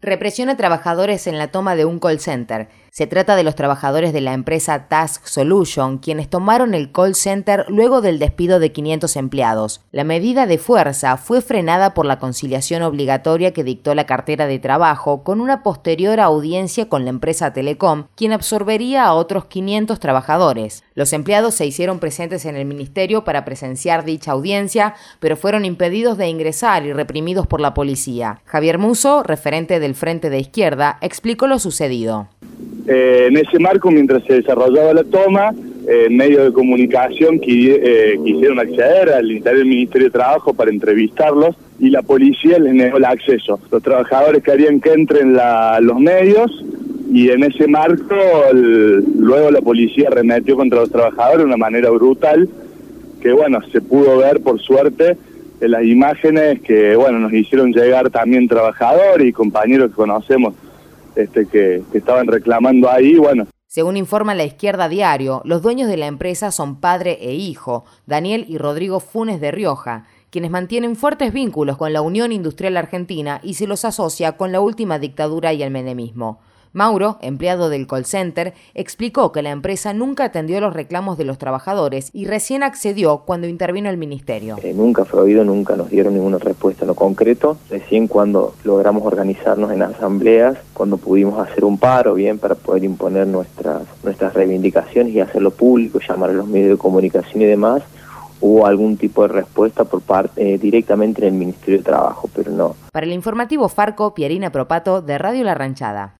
Represión a trabajadores en la toma de un call center. Se trata de los trabajadores de la empresa Task Solution, quienes tomaron el call center luego del despido de 500 empleados. La medida de fuerza fue frenada por la conciliación obligatoria que dictó la cartera de trabajo, con una posterior audiencia con la empresa Telecom, quien absorbería a otros 500 trabajadores. Los empleados se hicieron presentes en el ministerio para presenciar dicha audiencia, pero fueron impedidos de ingresar y reprimidos por la policía. Javier Musso, referente del Frente de Izquierda, explicó lo sucedido. En ese marco, mientras se desarrollaba la toma, medios de comunicación quisieron acceder al interior del Ministerio de Trabajo para entrevistarlos y la policía les negó el acceso. Los trabajadores querían que entren los medios y en ese marco luego la policía arremetió contra los trabajadores de una manera brutal que se pudo ver por suerte en las imágenes que nos hicieron llegar también trabajadores y compañeros que conocemos que estaban reclamando ahí, Según informa La Izquierda Diario, los dueños de la empresa son padre e hijo, Daniel y Rodrigo Funes de Rioja, quienes mantienen fuertes vínculos con la Unión Industrial Argentina y se los asocia con la última dictadura y el menemismo. Mauro, empleado del call center, explicó que la empresa nunca atendió los reclamos de los trabajadores y recién accedió cuando intervino el ministerio. Nunca fue oído, nunca nos dieron ninguna respuesta en lo concreto. Recién cuando logramos organizarnos en asambleas, cuando pudimos hacer un paro bien para poder imponer nuestras reivindicaciones y hacerlo público, llamar a los medios de comunicación y demás, hubo algún tipo de respuesta por parte directamente en el Ministerio de Trabajo, pero no. Para el informativo Farco, Pierina Propato, de Radio La Ranchada.